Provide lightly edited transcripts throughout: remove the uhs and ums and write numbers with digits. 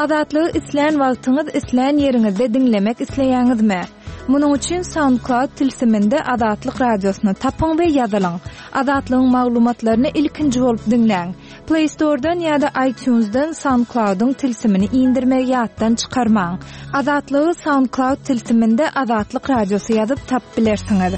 Azatlygy isleýän wagtyňyz isleýän ýeriňizde dinlemek isleýäňizmi? Munuň üçin SoundCloud tilsiminde Azatlyk radiosyny tapyň we ýazylaň. Azatlygyň maglumatlaryny ilkinji bolup dinläň. Play Store'dan ýa-da iTunes'dan SoundCloud'un tilsimini indirmegi ýatdan çykarmaň. Azatlygy SoundCloud tilsiminde Azatlyk radiosy ýazyp tap bilersiňiz.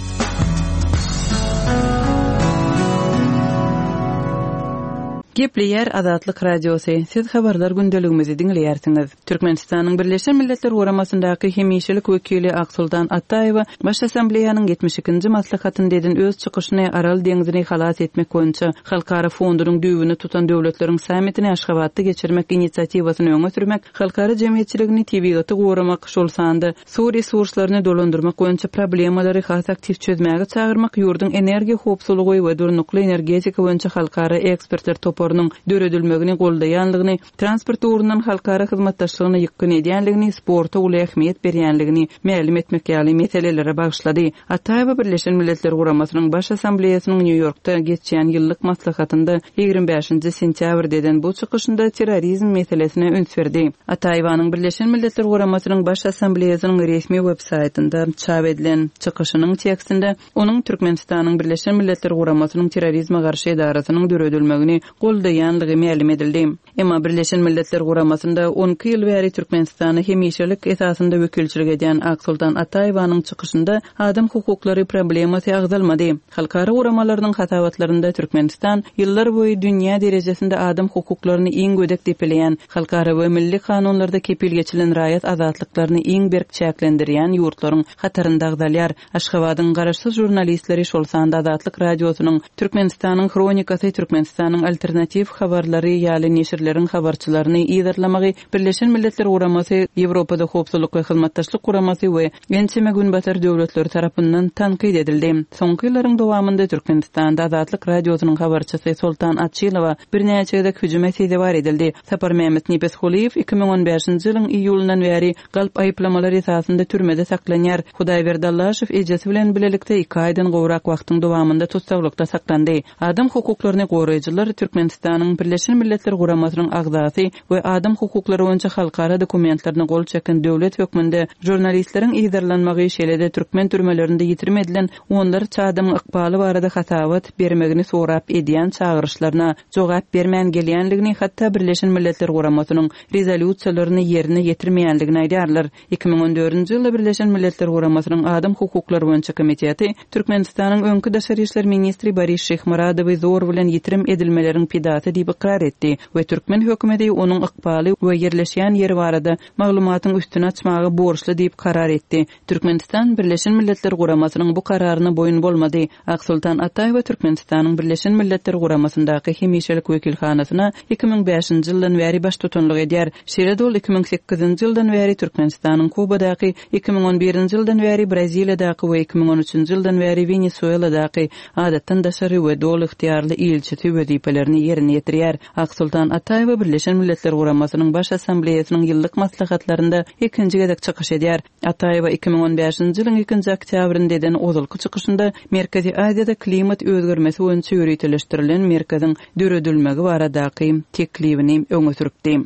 Gepleýär Azatlyk radiosy. Siz habarlar gündeligimizi dinleýärsiňiz. Türkmenistanyň Birleşen Milletler Guramasyndaky hemişelik wekili Aksultan Ataýew Baş Assambleýanyň 72-nji maslahatyny dedin öz çykyşyny Aral deňizini halas etmek boýunça halkara fondunyň düýbüni tutan döwletleriň sammitini Aşgabatda geçirmek inisiatiwasyny öňe sürmek, halkara jemgyýetçiligini tebigaty goramak, şol sanda su resurslaryny dolandyrmak boýunça problemalary has aktiv çözmäge çagyrmak, ýurdun energiýa howpsuzlygy we durnukly energetika boýunça halkara ekspertler döredilmegini goldaýanlygyny, transport urundan halkara hyzmatdaşlygyny ýykyn edýänligini, sporta uly ähmiýet berýänligini ma'lum etmek ýaly meselelere bagyşlady. Ataýew Birleşen Milletler Guramasynyň Baş Assambleýasynyň New Yorkda geçýän ýyllyk maslahatynda 25-nji sentýabrden bu çykyşynda terrorizm meselesine öns berdi. Ataýewyň Birleşen Milletler Guramasynyň Baş Assambleýasynyň resmi websaytynda çap edilen çykyşynyň tekstinde onuň Türkmenistanyň Birleşen Milletler Guramasynyň terrorizme garşy edarasynyň döredilmegini goldaýanlygy ma'lum edildi. Emma Birleşen Milletler Guramasynda 10 ýyl bäri Türkmenistany hemişelik esasynda wekilçilik edýän Aksultan Ataýewyň çykyşynda adam hukuklary problemasy agzalmady. Halkara guramalarynyň hatawatlarynda Türkmenistan ýyllar boýy dünýä derejesinde adam hukuklaryny iň gödek depeleýän, halkara we milli kanunlarda kepil geçilen raýat azatlyklaryny iň berk çäklendirýän ýurtlaryň hatarynda agzalýar. Aşgabatyň garaşsyz jurnalistleri şol sanda Azatlyk radiosynyň Türkmenistanyň kronikasy, Türkmenistanyň alternativ habarlary ýaly neşirleriň habarçylaryny ýerlemagy Birleşen Milletler Guramasy, Ýewropada howpsuzlyk we hyzmatdaşlyk guramasy we gençeme günbatar döwletleri tarapyndan tanqid edildi. Soňky ýyllaryň dowamında Türkmenistanda Azatlyk radiosynyň habarçysy Sultan Atçylowa bir näçe hüjüm etdi edildi. Sapar Mehmet Nipeshuliýew 2015-nji ýylyň iýulundan bäri galp aýplamalary esasynda türmede saklanýar. Hudaýberdi Allaşew ejesi bilen bilelikde 2 aýdan gowrak wagtyň dowamında tutsaklikda saklandy. Adam hukuklaryny goraýjylar Türkmenistanyň Birleşen Milletler Guramasynyň agzasy we adam hukuklary boýunça halkara dokumentlaryny gol çeken döwlet hökmünde jurnalistleriň ýerlenmegi şeýlede türkmen türmelerinde ýitirme edilen onlar çadym ykbaly barada hatawat bermegini sorap edýän çağırışlaryna jogap bermän gelýänligini, hatda Birleşen Milletler Guramasynyň rezolýusiýalaryny ýerine ýetirmeýänligini aýdarlar. 2014-nji ýylda Birleşen Milletler Guramasynyň adam hukuklary boýunça komiteti Türkmenistanyň öňkü daşary işler ministri Boris Şehmuradowy zor bilen ýitirim edilmeleriň pidaty diýip ikrar etdi we türkmen hökümeti onuň ykbaly we ýerleşýän ýeri barada maglumatyň üstüne açmagy borçly diýip karar etdi. Türkmenistan Birleşen Milletler Guramasynyň bu kararyna boyun bolmady. Aksultan Ataýew Türkmenistanyň Birleşen Milletler Guramasyndaky hemişelik wekilhanasyna 2005-nji ýyldan bäri baş tutanlyk edýär. Şeýle 2008-nji ýyldan bäri Türkmenistanyň Kubadaky, 2011-nji ýyldan bäri Braziliýadaky we 2013-nji ýyldan bäri Venezueladaky adatdan daşary we dol ixtiýarly ilçisi wezipelerini ýerine ýetirýär. Aksultan Ataýew Birleşen Milletler Guramasynyň Baş Assambleýasynyň ýyllyk maslahatlarynda ikinji gezek çykyş edýär. Ataýew 2015-nji ýylyň 2-nji oktýabryndan ozulky çykyşynda Merkezi Aziýada klimat özgermesi boýunça ýürütleşdirilen merkeziň döredilmegi baradaky teklibini öňe sürdi.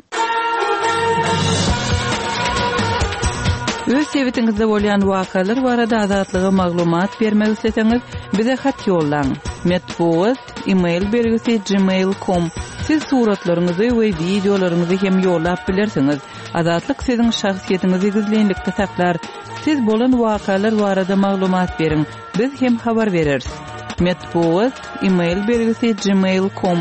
Öz sewitingizde bolýan wakalar barada azatlygy maglumat bermek isteseňiz, bize hat ýollaň. Metbuat email bergisi gmail.com. Siz suratlaryňyzy we videolaryňyzy hem ýollap bilersiňiz. Azatlyk siziň şahsiýetiňizi gizlenlikde saklar. Siz bolan wakalar barada maglumat beriň. Biz hem habar bereriz. Metbuat email bergisi gmail.com.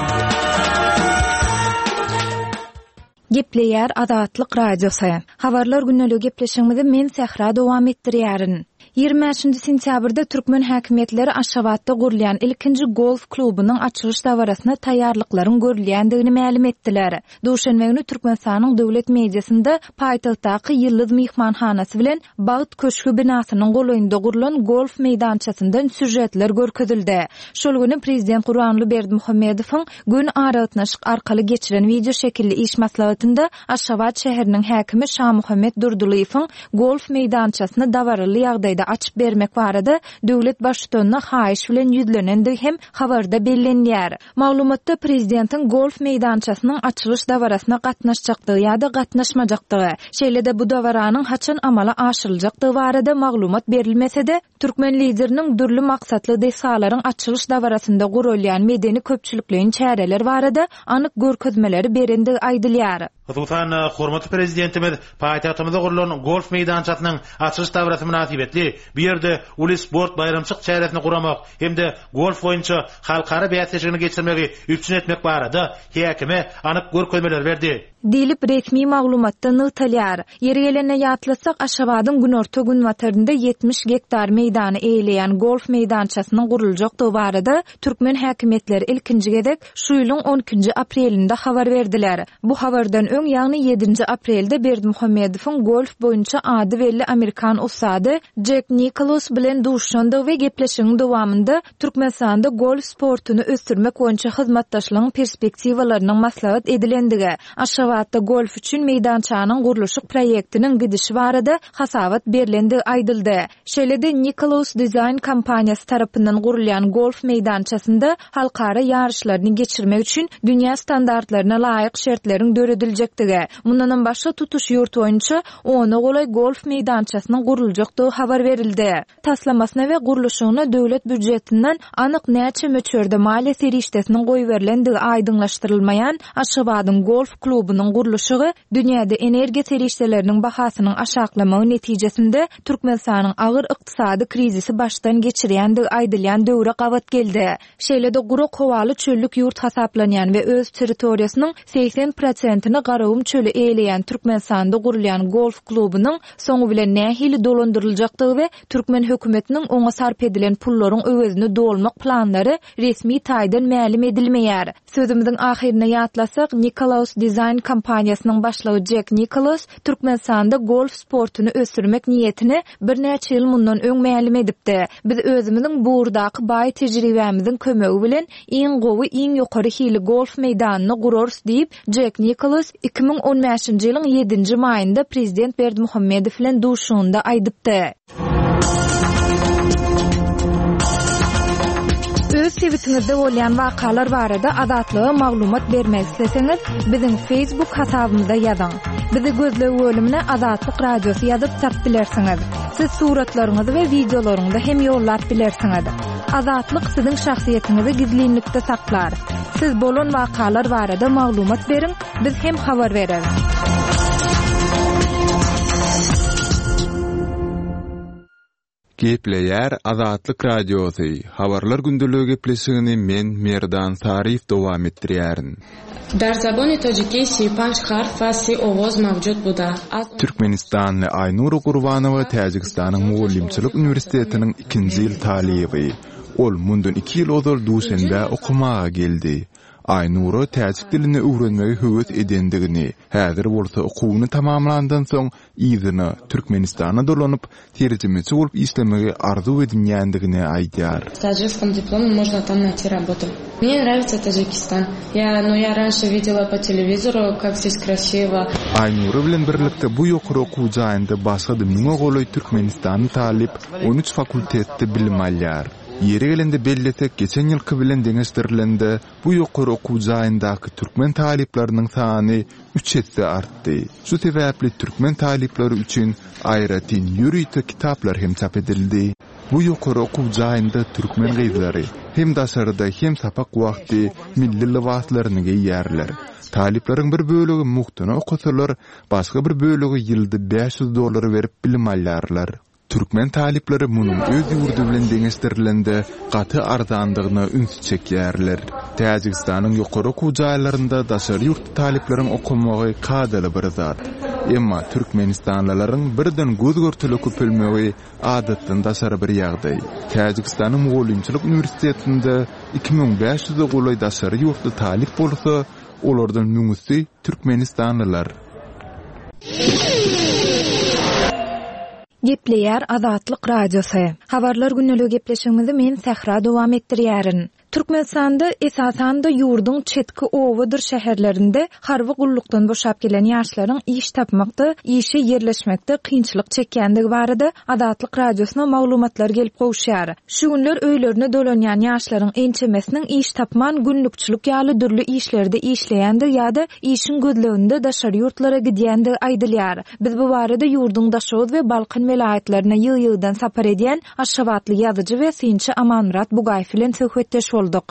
Gepleýär Azatlyk radiosy. Habarlar günnelik gepleşigimizi men Sehra dowam etdirýärin. 25 sentýabrda türkmen häkimetleri Aşgabatda gurulýan ilkinji golf klubynyň açylyş dawarasyna taýýarlyklaryň görülýändigini ma'lum etdiler. Duşanbe günü Türkmenistanyň döwlet mediasynda paýtagtdaky ýyldız mehmanhanasy bilen Bagyt köşkü binasynyň golaýynda gurulan golf meýdançasyndan süjetler görkezildi. Şol günü prezident Gurbanly Berdimuhammedowyň gün araýatnaşyk arkaly geçiren video şekilli iş maslahatynda Aşgabat şäheriniň häkimi Şah Muhammed Durdulyýewiň golf meýdançasyny dawaraly ýagdaýda açyp bermek barada döwlet başçylygyna haýyş bilen ýüzlenendi hem habarda bellenýär. Maglumatda prezidentin golf meýdançasynyň açylyş dawarasyna gatnaşjakdygy ýa-da gatnaşmajakdygy, şeýle-de bu dawaranyň haçan amala aşyryljakdygy barada maglumat berilmese-de, türkmen lideriniň dürli maksatly desalaryň açylyş dawarasynda gurulýan medeni köpçülikliň çäreler barada anyk görkezmeleri berendigi aýdylýar. Tutan hormatly prezidentimiz paýtagtymyzda gurulan golf meýdançasynyň açylyş dawarasy münasibetli bir ýerde uly sport bayramçyk çäresini guramak hemde golf boýunça halkara bäýatçylygyny geçirmegi üçin etmek barada häkime anyk görkezmeler berdi. Dilip resmi maglumatda nytalýar. Ýeri gelene ýatlasak Aşgabatyň günorta gün watarynda 70 hektar meýdany eýleýän golf meýdançasynyň guruljakdygy barada türkmen häkimetleri ilkinji gedek şu ýylyň 12 aprelinde habar berdiler. Bu habardan öň ýagny 7 aprelde Berdimuhammedowyň golf boýunça ady belli Amerikan ustady Jack Nicklaus bilen duşandy we gepleşigiň dowamında Türkmenistanda golf sportuny ösdürmek boýunça hyzmatdaşlygyň perspektiwalarynyň maslahat edilendigi, Aşgabatda golf üçin meýdançanyň guruluşy proýektiniň gidişi barada hasabat berilendi aýdyldy. Şeýle-de Nicklaus Design kompaniýasy tarapyndan gurulýan golf meýdançasynda halkara ýarışlaryny geçirmek üçin dünýä standartlaryna laýyk şertleriň dörediljektigi, mundan başga tutuş ýurt boýunça ona golay golf meýdançasynyň guruljakdygy habar berildi. Taslamasyna we guruluşyna döwlet büdjetinden anyk näçe möçörde maliýe serişdesiniň goýberlenligi aýdyňlaşdyrylmaýan Aşgabatyň golf klubynyň guruluşy dünýäde energiýa serişdeleriniň bahasynyň aşaklamagy netijesinde Türkmenistanyň agyr ykdysady krizisi başdan geçirýändigi aýdylýan döwre gabat geldi. Şeýle-de guruk howaly çöllük ýurt hasaplanýan we öz territoriýasynyň 80%-ni Garawum çölü eýleýän Türkmenistanda gurulýan golf klubynyň soňu bilen nähili dolandyryljakdygy we türkmen hökümetiniň oňa sarp edilen pullaryň öwezini dolmak planlary resmi taýdan mälim edilmeýär. Sözümizin ahirine ýatlasak, Nicklaus Design kompaniýasynyň başlygy Jack Nicklaus Türkmenistanda golf sportuny ösdürmek niýetini bir näçe ýyl mundan öň mälim edipdi. Biz özümiziň bu urdaky baý tejribämiziň kömegi bilen iň gowy, iň ýokary hili golf meýdanyny gurarys diýip Jack Nicklaus 2015-nji ýylyň 7-nji maýynda prezident Berdimuhammedow bilen duşugynda aýdypdy. Öz tweetiňizde bolýan wakalar barada adatlyga maglumat bermek isteseňiz, biziň Facebook hasabymyza ýazyň. Bizi gözlegi bölümine Adatlyk Radiosu ýazyp tap bilersiňiz. Siz suratlaryňyzy we videolaryňyzy hem ýollap bilersiňiz. Adatlyk siziň şahsiýetiniňizi gizlinlikde saklar. Siz bolan wakalar barada maglumat beriň, biz hem habar bereriz. Gepleýär Adatlyk Radiosu. Habarlar gündüligi gepleşigini men Merdan Sarif dowam etdirýärin. Dar zaboni Tojikisi 5 harf va 3 ovoz mavjud buda. Türkmenistanly Aynur Gurbanowa Täjikistanyň Mugallimçilik Üniversitetiniň 2-nji ýyl talibi. Ol mundan 2 ýyl ozal Duşende okumaga geldi. Aynuro täjik dilini öwrenmegi höwet edendigini, häzir bolsa okuwyny tamamlandan soň ýyzyny Türkmenistana dolanyp terjemeci bolup işlemegi arzu edýändigini aýdýar. С таджикским дипломом можно там найти работу. Мне нравится Таджикистан. Я раньше видела по телевизору, как здесь красиво. Aynuro bilen birlikde bu ýokary okuw jaýynda başga dümniň ogly Türkmenistany talip 13 fakultetde bilim alýar. Yeri gelende belletek geçen ýylky bilen deňeşdirilende bu ýokary okuw jaýyndaky türkmen talipleriniň sany 3 etse artdy. Şu sebäpli türkmen talipleri üçin aýratyn ýürüýte kitaplar hem çap edildi. Bu ýokary okuw jaýynda türkmen gyzlary hem daşarda hem sapak wagty milli libaslaryny giýýärler. Talipleriň bir bölegi muhtuna okusalar, başga bir bölegi ýylda $500 berip bilim alýarlar. Türkmen talipleri munun öz ýurdu bilen deňeşdirilende gaty arzandygyna üns çekýärler. Täjikistanyň ýokary okuw jaýlarynda daşary ýurt talipleriň okumagy kadaly bir zat. Emma Türkmenistanlylaryň birden göz görtüli köpelmegi adatdan daşary bir ýagdaý. Täjikistanyň Mugallimçilik Üniversitetinde 2500 goly daşary ýurtda talip bolsa, olardan müňüsi Türkmenistanlylar. Gepleýär Adatlyk Radiosu. Habarlar günneligi gepleşigimizi men Sahra dowam etdirýärin. Türkmenistanda esasan da yurdun çetki owadyr şäherlerinde harby gullukdan boşap gelen ýaşlaryň iş tapmakda, işe yerleşmekde kynçylyk çekýändigi barada Adatlyk radiosyna maglumatlar gelip gowşýar. Şu günler öýlerine dolanýan ýaşlaryň ençemesiniň iş tapman günlükçilik ýaly dürli işlerde işleýändi ýa-da işin gözleginde daşary ýurtlara gidýändi aýdylýar. Biz bu barada yurdun Daşoz we Balkan vilayetlerine ýyl-ýyldan sapar edýän Aşgabatly ýazyjy we synçy Amanmurat Bugaýew bilen söhbetdeş olduk.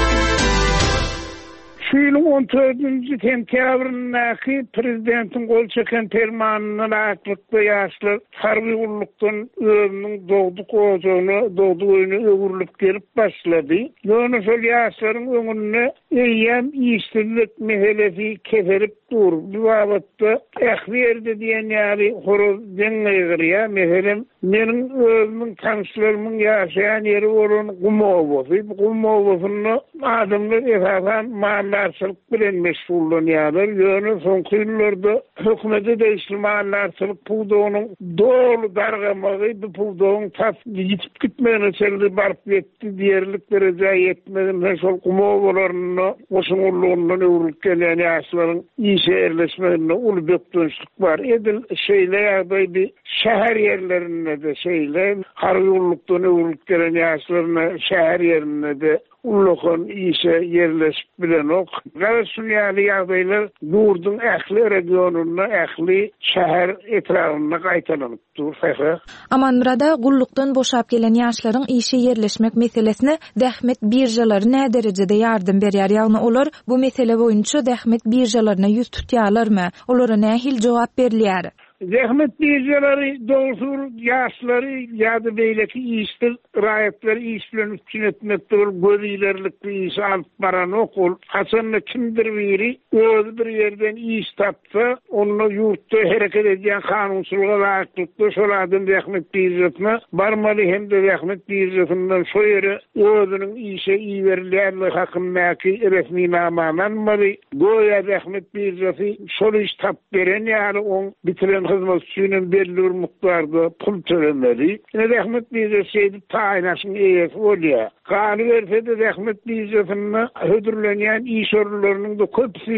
Şuýylyň 14-nji sentýabryndaky prezidentin gol çeken fermanyna rahatlykda ýaşlar harby gullukdan özüniň dogduk ojagyny, dogdugyny öwürlüp gelip başlady. Ýöne şol ýaşlaryň öňüne eýýän işsizlik meselesi keferip dur. Bu wagtda ähwerde diýen ýaly horoz deňeýgirýär. Meselem meniň özümiň tanşlarymyň ýaşaýan ýeri bolan Gumowy. Bu Gumowyny adamlar esasan mahallarçylyk bilen meşgullanýarlar. Ýöne soňky ýyllarda hökümete de mahallarçylyk puldugynyň dolu dargamagy, bu puldugyň tap gitip gitmegine çeldi baryp ýetdi diýerlik derejä ýetmeden şol Gumowlaryny oşuňullugyny öwrülip gelen ýaşlaryň işe yerleşmegine uly bökdünçlik bar. Edil şeýle bir şäher ýerlerinde de şeýle harby gullukdan öwrülip gelen ýaşlaryny şäher ýerinde de ullukun işe yerleşip bilen ok. Galasuniyali ýagdaýlar yurdun ähli regionuna, ähli şäher etragyna gaýtalanypdyr. Amanmurada gullukdan boşap gelen ýaşlaryň işe yerleşmek meselesine dähmet birjalary nä derejede ýardym berýär? Ýagny olar bu mesele boýunça dähmet birjalaryna ýüz tutýarlarmy? Olara nähil jogap berilýär? Zahmet birjalary dogdur ýaşlary ýa-da beýleki işdir raýatlar işlen üçin etmekde göz ilerlikli iş alyp baran okul haçan kimdir biri öz bir ýerden iş tapsa onu ýurtda hereket edýän kanunçylyga laýyklykda şol adam zahmet birjatyna barmaly hem de zahmet birjatyndan şo ýere özüniň işe iýerilýärligi hakyndaky resmi namananmaly. Goýa zahmet birjaty şol iş tap beren ýaly on bitiren hizmetçinin belli bir miktarda pul tölemeli. Rahmet bize şeydi taýnaşyň eýesi bolýar. Gany berse rahmet bize'ni hödürlenýän iş orunlarynyň da köpsi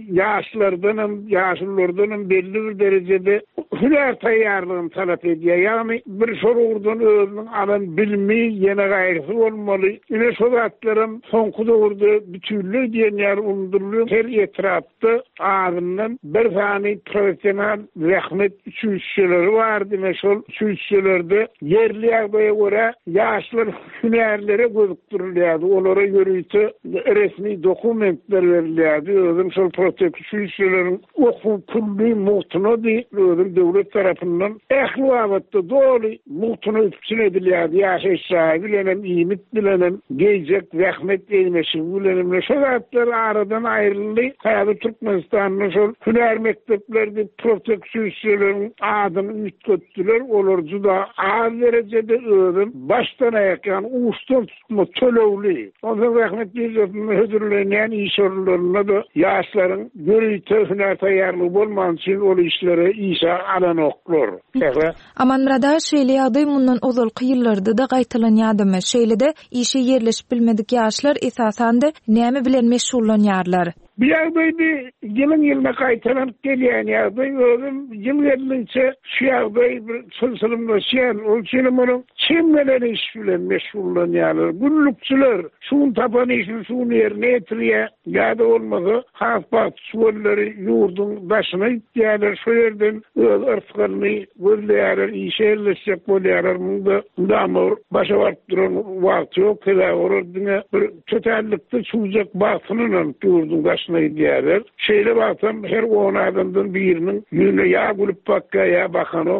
ýaşlardan belli bir derejede hünär taýýarlygyny talap edýär. Ýagny bir sorugdan özüniň alan bilmi ýene gaýrysy bolmaly. Ine şo zatlarym soňky döwürde bütünlüğ diýen ýer undurlyk her etrapda ağzından bir sany professional rahmet üçüçleri vardı. Meşhur üçüçlerde yerli ýagdaýa görä ýaşlar hünärlere gözükdirilýärdi. Olara ýörüýte resmi dokumentler berilýärdi. Özüm şol protekçilerin okuw pully muhtuny özüm döwlet tarapyndan ähli wagtda doly muhtuny üçin edilýärdi. Ýaşaş bilenem, iýmit bilenem, geýjek rahmet eýmeşi bilenem. Şol zatlar aradan aýryldy. Häzir Türkmenistanyň şol hünär mekteplerde protekçilerin adyny ütkötdiler. Olar juda az derejede özüm başdan aýakan uçtan tutma tölewli. Onda rahmet bize'ni hödürlenýän iş orunlaryna da ýaşlaryň görüýte hünär taýýarlygy bolman üçin ol işlere işe alan oklar. Amanmurada şeýle ýagdaý mundan uzalky ýyllarda da gaýtalanýardymy? Şeýlede işe yerleşip bilmedik ýaşlar esasan da näme bilen meşgullanýarlar? Bir ýagdaýda ýylyna gaýtalanyp gelýän ýagdaý özüm ýyl-ýylinçe şu ýagdaý bir sylsylymlaşýan, ol üçin munyň kimler iş bilen meşgullanýarlar. Gullukçylar şuň tapan işi şuň ýerine etirýär. Ýa-da bolmasa hasbat şuwallary ýurdun başyna ýetýärler. Şo ýerden öz yrfyny gözleýärler, işe yerleşjek bolýarlar. Munda damur başa baryp duran wagt ýok. Orada bir kötällikde çuwjak bagtynyň ýurdun başyna diýerler. Şeýle baksam her 10 adamdan biriniň ýüne ýa gulup bakka ýa bakano.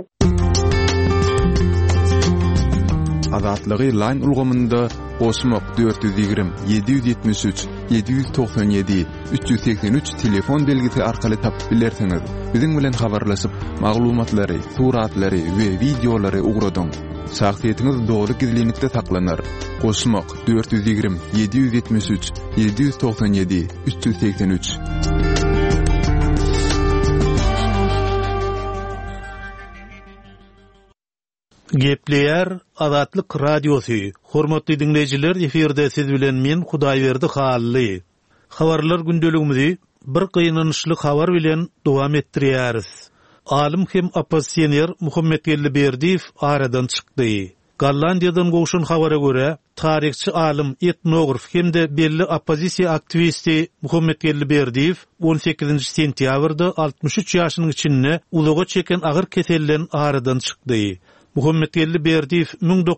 Azatlygy line ulgamynda Osmok 420 773 797 383 telefon belgisi arkaly tapyp bilersiňiz. Biziň bilen habarlaşyp maglumatlary, suratlary we videolary ugradyň. Şahsiýetiniz dogry gizlilikde saklanır. Osmok 420 773 797 383. Gepleyer Azatlyk Radiosu. Hormatly dinleyijiler, eferde siz bilen men Hudaýberdi Hally. Habarlar gündeligimizi bir kıyınanışlı habar bilen dowam etdirýäris. Alim hem oppositsioner Muhammed Gelliberdiýew aradan çykdy. Gollandiýadan goşan habara göre tarihçi alim, etnograf hem-de belli oppozisiýa aktivisti Muhammed Gelliberdiýew 18 sentýabrda 63 ýaşynyň içinde ulaga çeken agyr keselden aradan çykdy. Muhammed Gelliberdiýew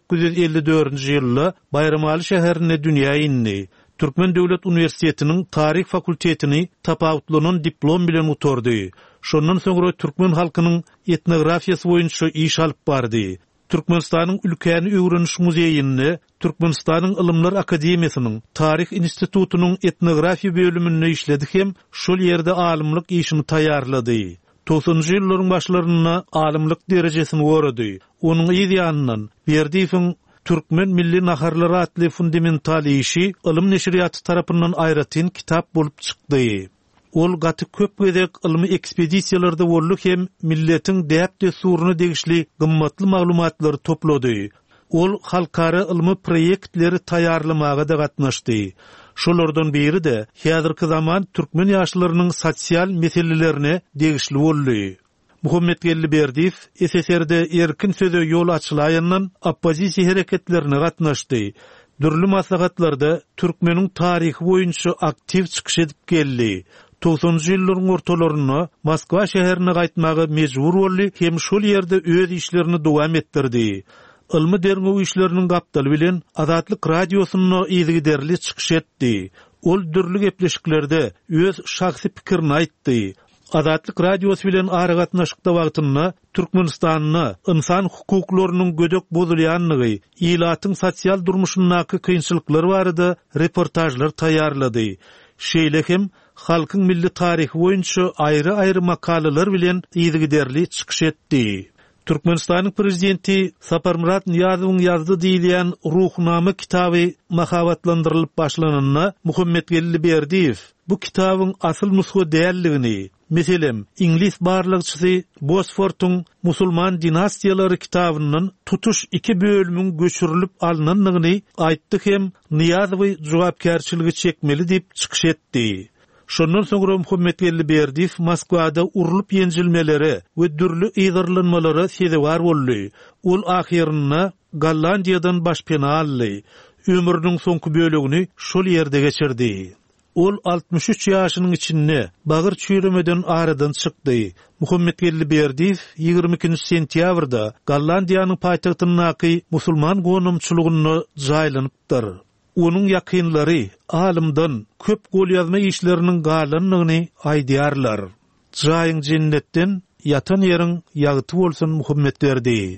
1954-nji ýylda Bayramaly şäherine dünýä indi. Türkmen Döwlet Uniwersitetiniň Taryh fakultetini tapawutlanan diplom bilen utordy. Şondan soňra türkmen halkynyň etnografiýasy boýunça iş alyp bardy. Türkmenistanyň ülkäni öwreniş muzeýini, Türkmenistanyň Ilymlar Akademiýasynyň Taryh institutunyň etnografiýa bölüminde işledi hem şol ýerde alymlyk işini taýýarlady. 90-njy ýyllaryň başlaryna alymlyk derejesini gorady. Onuň ýa-da Berdiýewiň Türkmen milli naharlary atly fundamental işi ilim neşriýaty tarapyndan aýratyn kitap bolup çykdy. Ol gaty köp gezek ilmi ekspedisiýalarda boluk hem milletiň däp desuruny degişli gymmatly maglumatlary toplady. Ol halkara ilmi proýektleri taýýarlamaga da gatnaşdy. Şolardan biri de häzirki zaman türkmen ýaşlarynyň sosial meselelerine degişli boldy. Muhammed Gelliberdiýew SSR'de erkin söze ýol açylaýandan oppozisiýa hereketlerine gatnaşdy. Dürli maslahatlarda türkmeniň taryhy boýunça aktiv çykyş edip geldi. 90-njy ýyllaryň ortalaryna Moskwa şäherine gaýtmagy mejbur boldy hem şol ýerde öz işlerini dowam etdirdi. Ilmi derňew işleriniň gapdaly bilen Azatlyk radiosyna ýygyderli çykyş etdi. Ol dürli gepleşiklerde öz şahsy pikirini aýtdy. Azatlyk radiosy bilen aragatnaşykda wagtynda Türkmenistanyny insan hukuklarynyň gödök bozulýanlygy, ýylatyň sosial durmuşyndaky kynçylyklary barada reportajlar taýýarlady. Şeýle hem halkyň milli taryhy boýunça aýry-aýry makalalar bilen ýygyderli çykyş etdi. Türkmenistanyň prezidenti Saparmurat Niýazowyň ýazdy diýilen Ruhnama kitaby mahabatlandyrylyp başlananyna Muhammed Gelliberdiýew bu kitabyň asyl nusga dälligini, meselem İnglis barlygçysy Bosfortyň musulman dinastiýalary kitabynyň tutuş 2 bölümüň göçürilip alnanlygyny aýtdy hem Niýazowy jogapkärçiligi çekmeli diýip çykyş etdi. Şondan soňra Muhammed Gelliberdiýew Moskwada urulyp ýenjilmeleri we dürli ýygyrlanmalary sezewar boldy. Ol ahyrynda Gollandiýadan başpena aldy. Ömrüniň soňky bölegini şol ýerde geçirdi. Ol 63 ýaşynyň içinde bagyr çüýremeden aradan çykdy. Muhammed Gelliberdiýew 22 sentýabrda Gollandiýanyň paýtagtyndaky musulman gonumçylygyny jaýlanypdyr. Onun yakınları alimdan köp gol yazma işlerinin galanlygyny aýdýarlar. Jaýyň jennetden yatan ýeriň ýagty bolsun Muhammed derdi.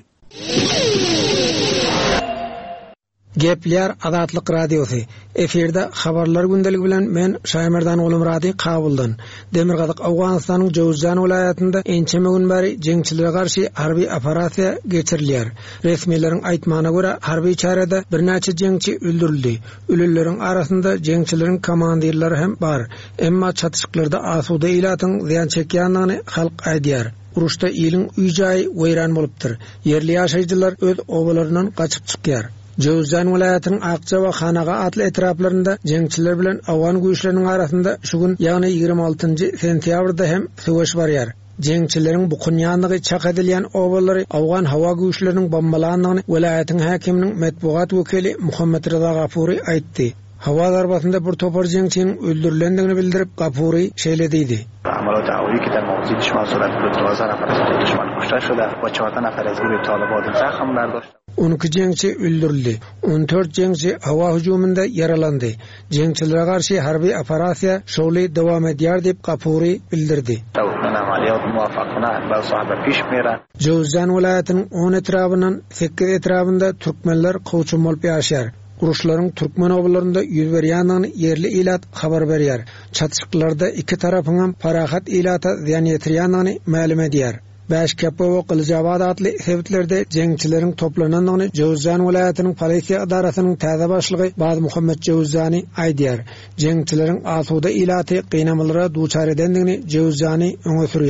Gepler Azatlyk Radiosu. Eferde habarlar gündeligi bilen men Şaýmerdan Ulumrady kabuldan. Demirgazyk Awganystanyň Jowzjan vilayatynda ençeme gün bäri jeňçilere garşy harby operasiýa geçirilýär. Resmiýetlerin aýtmagyna görä harby çarada bir näçe jeňçi öldürildi. Ölülleriň arasynda jeňçileriň komandyrlary hem bar. Emma çatışyklarda asuda ilatyň ziýan çekýändigini halk aýdýar. Uruşda ýylyň üýjaý weýran bolupdyr. Yerli ýaşaýjylar öz obalaryndan gaçyp çykýar. Jowzjan vilayatynyň Akça we Hanaga atly etraplarynda jeňçiler bilen awgan güýçleriniň arasynda şu gün ýagny 26-njy sentýabrda hem söwüş barýar. Jeňçileriň bu kunýanlygy çak edilýän obalary awgan hawa güýçleriniň bombalandygyny vilayatyň häkiminiň medpugat wekili Muhammed Rıza Gapury aýtdy. Hawa zarbasynda bir topar jeňçiniň öldürilendigini bildirip Gapury şeýlediydi. عملات هوایی که در مواضع دشمن صورت گرفت 12 نفر از دشمن کشته شده و 14 نفر از گروه طالبان زخم برداشت. 12 jeňçi öldürildi. 14 jeňçi hawa hujumunda yaralandy. Jeňçilere garşy harby operasiýa şowly dowam edýär diýip Gapury bildirdi. Tawfiqan amaliyat muwaffaqana bal sahibi piş mera. Jowzjan vilayatynyň 10 etrabyndan 8 etrabynda türkmenler gowçum bolup ýaşaýar. Uruşlaryň türkmen obalarynda ýüz berýändigini yerli ilat habar berýär. Çatışyklarda iki tarapyň parahat ilata ziýan ýetirýändigini ma'lum edýär. Başkepo we Qilcabad atly sebitlerde jeňçileriň toplanandygyny Jowzjan vilayatynyň polisiýa idarasynyň täze başlygy Baz Muhammed Jowzjany aýdýar. Jeňçileriň asuda ilaty gynamalara duçar edendigini Jowzjany öňe sürýär.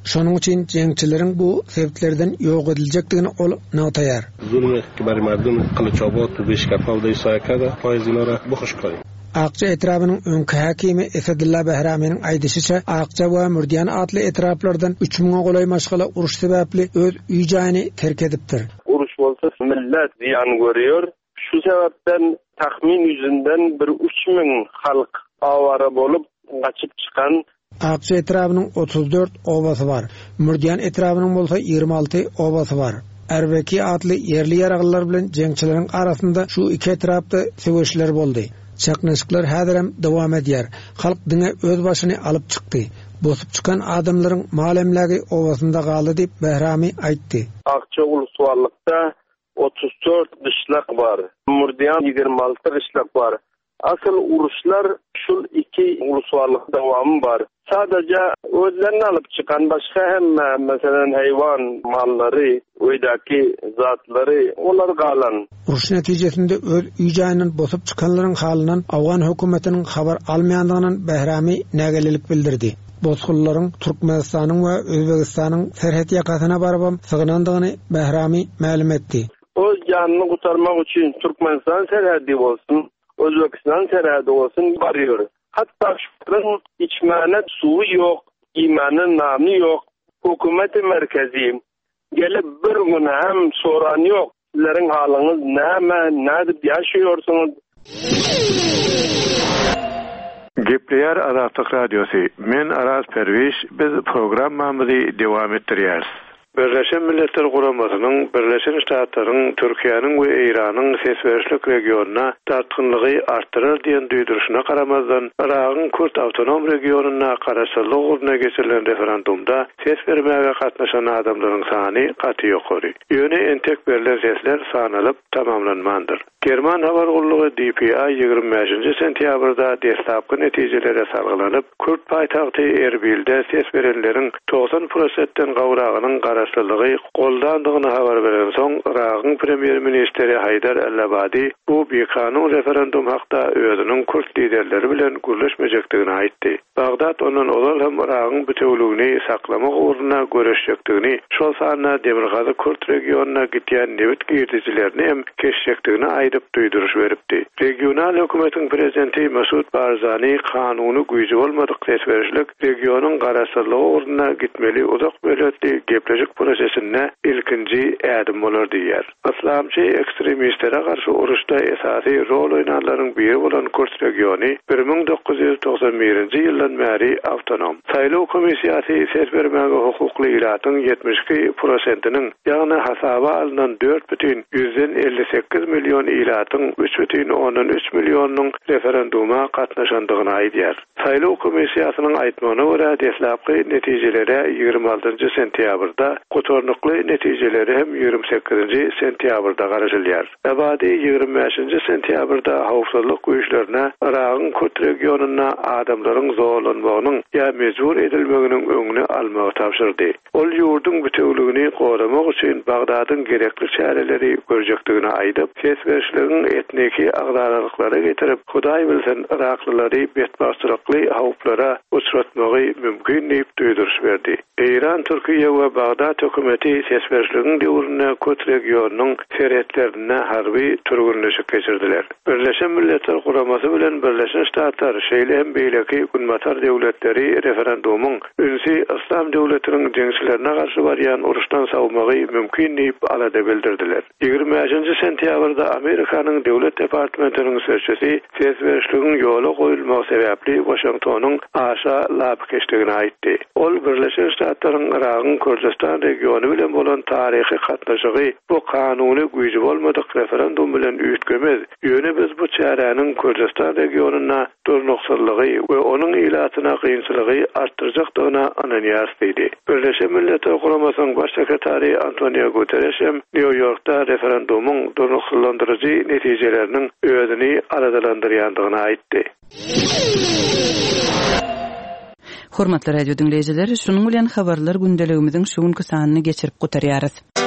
Şonuň üçin jeňçilerin bu sebeplerden ýok ediljekdigini ol notaýar. Zulme kibar mardum Kılıçobod bu Beşikapalda Isayakada faizinora bu hoşkoy. Akça etrabynyň öňkü hakimi Esedilla Behramyň aýdysyça Akça we Murdiýan atly etraplardan 3000 golay maşgala uruş sebäpli öz üýjaýyny terk edipdir. Uruş bolsa millet ziyan görüyor. Şu sebepten tahmin yüzünden bir 3000 halk awara bolup gaçyp çykan. Akça etrabynyň 34 obasy bar. Murdiýan etrabynyň bolsa 26 obasy bar. Erbeki atly yerli ýaraglar bilen jeňçileriň arasynda şu iki etrapda söwüşler boldy. Çaknaşyklar häzirem dowam edýär. Halk diňe öz başyny alyp çykdy. Bosup çykan adamlaryň malemlegi obasynda galdy diýip Behrami aýtdy. Akça ulusalykda 34 dışlak var. Murdiýan 26 dışlak var. Asıl uruşlar şu iki ulusallık devamı var. Sadece özlerini alıp çıkan başka hem mesela hayvan malları, oydaki zatları onlar kalan. Uruş neticesinde öz üýjaýynyň bosup çıkanlaryň halynyň Awgan hökümetiniň habar almaýandygynyň Behrami nägelelik bildirdi. Bozgullaryň Türkmenistanyň we Özbegistanyň serhet ýakasyna baryp sygynandygyny Behrami ma'lum etdi. Öz janyny gutarmak üçin Türkmenistan serhedi bolsun, Özbekistan serhedi olsun barıyor. Hatta şunun içmene suyu yok, imanın namı yok. Hükümeti merkezi gelip bir gün hem soran yok. Sizlerin halınız ne edip yaşıyorsunuz? Gepleyer Azatlyk Radyosu. Men Araz Perviş, biz programmamyzy dewam etdirýäris. Birleşen Milletler Guramasynyň Birleşen Ştatlaryň Türkiýanyň we Iranyň sesberişlik regionuna tartgynlygy artdyrar diýen duýduruşyna garamazdan Iragyň Kürt awtonom regionuna garaşlyk uruna geçirilen referendumda ses bermäge gatnaşan adamlaryň sany gaty ýokary. Ýöne entek berilen sesler sanalyp tamamlanmandyr. German habar gullugy DPA 25-nji sentýabrda destlapky netijelere sargylanyp Kürt paýtagty Erbilde ses berenleriň 90%den gawragynyň garaşlylygy goldandygyny habar beren soň Iragyň premier ministeri Haydar el-Abadi bu bekanun referendum hakda özüniň Kürt liderleri bilen gürleşmejekdigini aýtdy. Bagdad onuň olal hem Iragyň bütünligini saklamak uruna görüşjekdigini, şol sanyna Demirgazy Kürt regionuna gitýän nebit girdijilerini hem keşjekdigini aýdyp duýduruş beripdi. Regional hökümetiň prezidenti Mesut Barzani kanuny güýji bolmadyk sesberişlik regionyň garaşlylygy uruna gitmeli uzak möhletli gepleşik prosesine ilkinji ädim bolar diýer. Islamçy ekstremistlere garşy uruşda esasy rol oýnanlaryň biri bolan Kürt regiony 1991-nji ýyldan bäri awtonom. Saýlaw komissiýasy ses bermäge hukukly ilatyň 72%-iniň, ýagny hasaba alynan 4,158 milyon ilatyň 3,13 milyonyň referenduma gatnaşandygyny aýdýar. Saýlaw komissiýasynyň aýtmagyna görä deslapky netijelere 26-njy sentýabrda, gotornukly netijeleri hem 28-nji sentýabrda garaşylýar. Abadi 25-nji sentýabrda hawpsuzlyk güýçlerine Iragyň Kürt regionuna adamlaryň zorlanmagynyň ýa mejbur edilmeginiň öňüni almagy tapşyrdy. Ol ýurduň bütünligini goramak üçin Bagdadyň gerekli çäreleri görjekdigini aýdyp, sesberişligiň etniki agdarlyklary getirip, Hudaý bilsen Iraklylary betbastyrykly hawplara uçratmagy mümkin diýip duýduruş berdi. İran, Türkiýe we Bagdad hökümeti sesberişligiň döwründe Kürt regionynyň serhetlerine harby türgünleşik geçirdiler. Birleşen Milletler Guramasy bilen Birleşen Ştatlar şeýle hem beýleki günmatar döwletleri referendumyň ünsi İslam döwletiniň jeňçilerine garşy barýan uruşdan sawmagy mümkin diýip alada bildirdiler. 25-nji sentýabrda Amerikanyň döwlet departamentiniň sözçüsi sesberişligiň ýola goýulmagy sebäpli Washingtonyň aşa lapkeşdigini aýtdy. Ol Birleşen Ştatlaryň Iragyň Kürdistan regiony bilen bolan taryhy gatnaşygy bu kanuny güýji bolmadyk referendum bilen üýtgemez. Ýöne biz bu çäräniň Kürdistan regionuna durnuksallygy we onuň ilatyna gynçylygy artdyrjakdygyna ananyas diýdi. Birleşen Milletler Guramasynyň baş sekretary Antonio Guterres hem New Yorkda referendumyň durnuksallandyrjy netijeleriniň özüni aradalandyrýandygyny aýtdy. Hormatly radio dinleyijiler, şunuň bilen habarlar gündeligimiziň şu günkü sanyny geçirip gutarýarys.